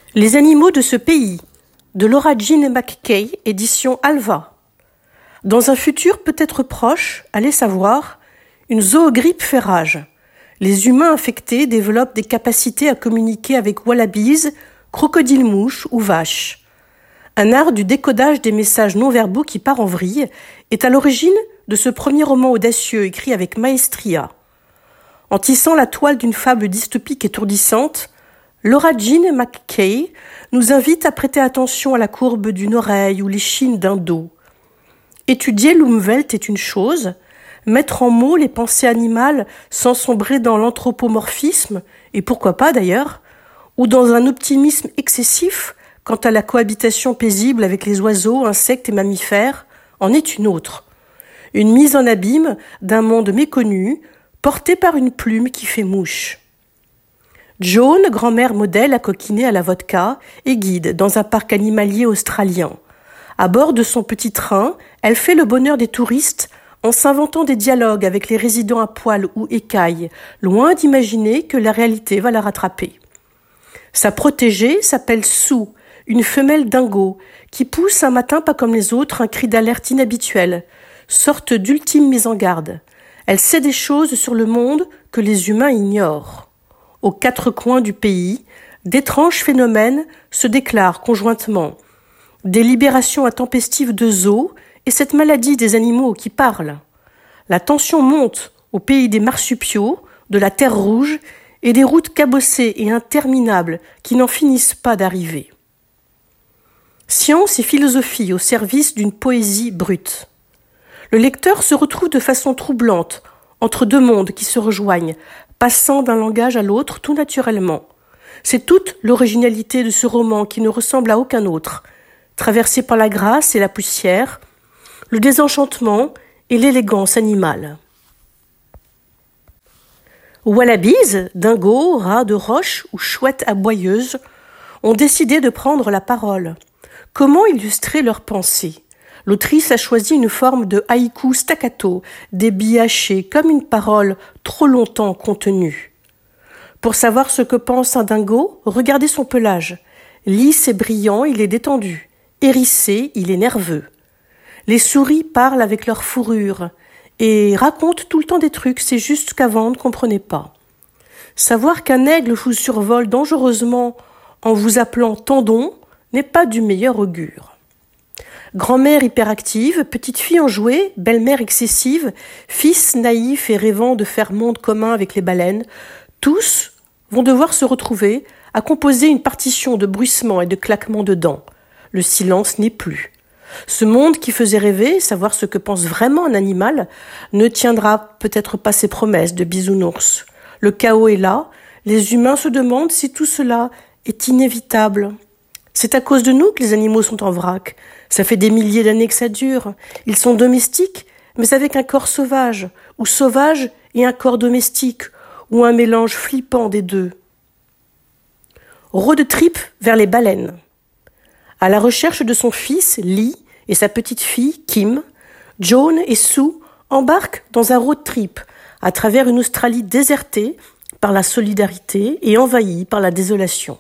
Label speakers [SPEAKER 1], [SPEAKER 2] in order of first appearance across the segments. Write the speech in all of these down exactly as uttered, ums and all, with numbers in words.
[SPEAKER 1] Les animaux de ce pays, de Laura Jean McKay, édition Alva. Dans un futur peut-être proche, allez savoir, une zoogrippe fait rage. Les humains infectés développent des capacités à communiquer avec wallabies, crocodiles-mouches ou vaches. Un art du décodage des messages non-verbaux qui part en vrille est à l'origine de ce premier roman audacieux écrit avec maestria. En tissant la toile d'une fable dystopique étourdissante, Laura Jean McKay nous invite à prêter attention à la courbe d'une oreille ou l'échine d'un dos. Étudier l'Umwelt est une chose, mettre en mots les pensées animales sans sombrer dans l'anthropomorphisme, et pourquoi pas d'ailleurs, ou dans un optimisme excessif quant à la cohabitation paisible avec les oiseaux, insectes et mammifères, en est une autre. Une mise en abîme d'un monde méconnu, porté par une plume qui fait mouche. Joan, grand-mère modèle à coquiner à la vodka, est guide dans un parc animalier australien. À bord de son petit train, elle fait le bonheur des touristes en s'inventant des dialogues avec les résidents à poil ou écailles, loin d'imaginer que la réalité va la rattraper. Sa protégée s'appelle Sue, une femelle dingo, qui pousse un matin pas comme les autres un cri d'alerte inhabituel, sorte d'ultime mise en garde. Elle sait des choses sur le monde que les humains ignorent. Aux quatre coins du pays, d'étranges phénomènes se déclarent conjointement. Des libérations intempestives de zoos et cette maladie des animaux qui parlent. La tension monte au pays des marsupiaux, de la terre rouge et des routes cabossées et interminables qui n'en finissent pas d'arriver. Science et philosophie au service d'une poésie brute. Le lecteur se retrouve de façon troublante entre deux mondes qui se rejoignent, passant d'un langage à l'autre tout naturellement. C'est toute l'originalité de ce roman qui ne ressemble à aucun autre, traversé par la grâce et la poussière, le désenchantement et l'élégance animale. Wallabies, dingos, rats de roche ou chouettes aboyeuses ont décidé de prendre la parole. Comment illustrer leurs pensées ? L'autrice a choisi une forme de haïku staccato, débit haché, comme une parole trop longtemps contenue. Pour savoir ce que pense un dingo, regardez son pelage. Lisse et brillant, il est détendu. Hérissé, il est nerveux. Les souris parlent avec leur fourrure et racontent tout le temps des trucs, c'est juste qu'avant on ne comprenait pas. Savoir qu'un aigle vous survole dangereusement en vous appelant tendon n'est pas du meilleur augure. Grand-mère hyperactive, petite fille enjouée, belle-mère excessive, fils naïf et rêvant de faire monde commun avec les baleines, tous vont devoir se retrouver à composer une partition de bruissements et de claquements de dents. Le silence n'est plus. Ce monde qui faisait rêver, savoir ce que pense vraiment un animal, ne tiendra peut-être pas ses promesses de bisounours. Le chaos est là, les humains se demandent si tout cela est inévitable. C'est à cause de nous que les animaux sont en vrac. Ça fait des milliers d'années que ça dure. Ils sont domestiques, mais avec un corps sauvage, ou sauvage et un corps domestique, ou un mélange flippant des deux. Road trip vers les baleines. À la recherche de son fils, Lee, et sa petite-fille, Kim, Joan et Sue embarquent dans un road trip à travers une Australie désertée par la solidarité et envahie par la désolation.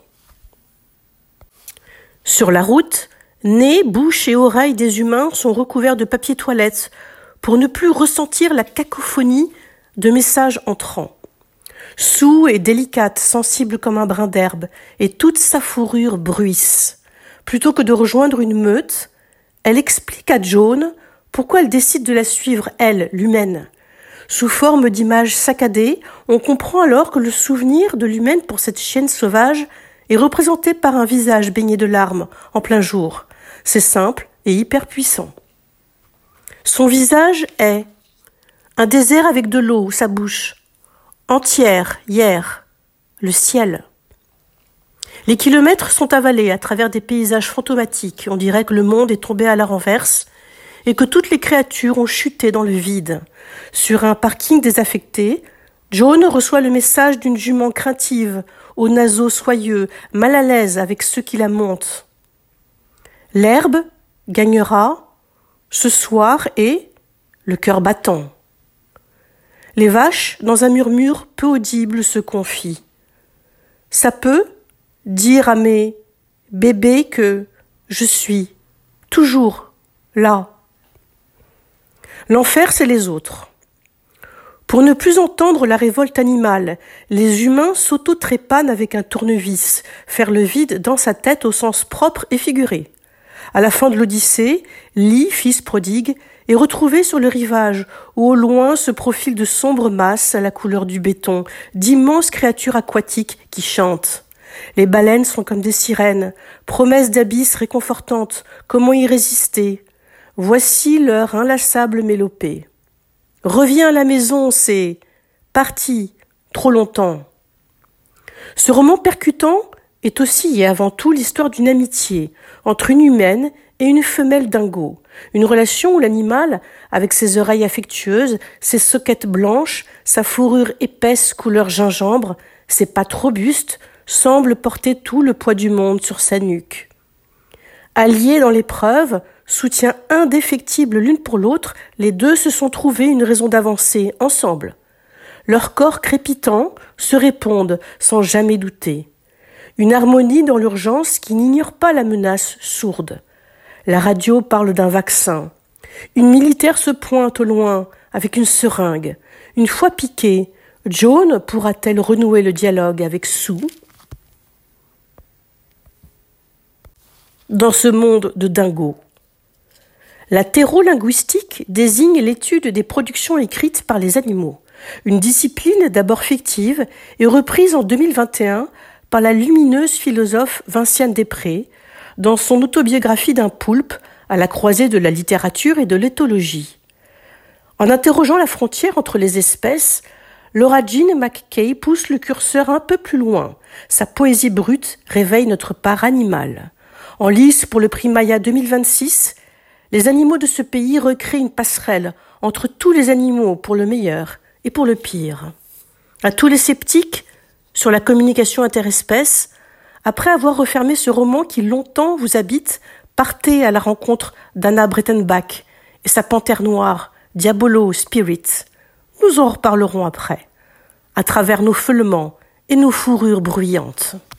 [SPEAKER 1] Sur la route, nez, bouche et oreilles des humains sont recouverts de papier toilette pour ne plus ressentir la cacophonie de messages entrants. Sue est délicate, sensible comme un brin d'herbe, et toute sa fourrure bruisse. Plutôt que de rejoindre une meute, elle explique à Joan pourquoi elle décide de la suivre, elle, l'humaine. Sous forme d'images saccadées, on comprend alors que le souvenir de l'humaine pour cette chienne sauvage est représenté par un visage baigné de larmes en plein jour. C'est simple et hyper puissant. Son visage est un désert avec de l'eau ou sa bouche, entière, hier, le ciel. Les kilomètres sont avalés à travers des paysages fantomatiques. On dirait que le monde est tombé à la renverse et que toutes les créatures ont chuté dans le vide. Sur un parking désaffecté, Joan reçoit le message d'une jument craintive, aux naseaux soyeux, mal à l'aise avec ceux qui la montent. L'herbe gagnera ce soir et le cœur battant. Les vaches, dans un murmure peu audible, se confient. Ça peut dire à mes bébé que je suis, toujours là. L'enfer, c'est les autres. Pour ne plus entendre la révolte animale, les humains s'auto-trépanent avec un tournevis, faire le vide dans sa tête au sens propre et figuré. À la fin de l'Odyssée, Lee, fils prodigue, est retrouvé sur le rivage, où au loin se profilent de sombres masses à la couleur du béton, d'immenses créatures aquatiques qui chantent. Les baleines sont comme des sirènes, promesses d'abysses réconfortantes, comment y résister? Voici leur inlassable mélopée. Reviens à la maison, c'est parti, trop longtemps. Ce roman percutant est aussi et avant tout l'histoire d'une amitié entre une humaine et une femelle dingo, une relation où l'animal, avec ses oreilles affectueuses, ses soquettes blanches, sa fourrure épaisse couleur gingembre, ses pattes robustes, semble porter tout le poids du monde sur sa nuque. Alliés dans l'épreuve, soutien indéfectible l'une pour l'autre, les deux se sont trouvé une raison d'avancer ensemble. Leurs corps crépitants se répondent sans jamais douter. Une harmonie dans l'urgence qui n'ignore pas la menace sourde. La radio parle d'un vaccin. Une militaire se pointe au loin avec une seringue. Une fois piquée, Joan pourra-t-elle renouer le dialogue avec Sue? Dans ce monde de dingos. La thérolinguistique désigne l'étude des productions écrites par les animaux, une discipline d'abord fictive et reprise en deux mille vingt et un par la lumineuse philosophe Vinciane Després dans son autobiographie d'un poulpe à la croisée de la littérature et de l'éthologie. En interrogeant la frontière entre les espèces, Laura Jean McKay pousse le curseur un peu plus loin. Sa poésie brute réveille notre part animale. En lice pour le prix Maya deux mille vingt-six, les animaux de ce pays recréent une passerelle entre tous les animaux pour le meilleur et pour le pire. À tous les sceptiques sur la communication interespèces, après avoir refermé ce roman qui longtemps vous habite, partez à la rencontre d'Anna Breitenbach et sa panthère noire, Diabolo Spirit. Nous en reparlerons après, à travers nos feulements et nos fourrures bruyantes.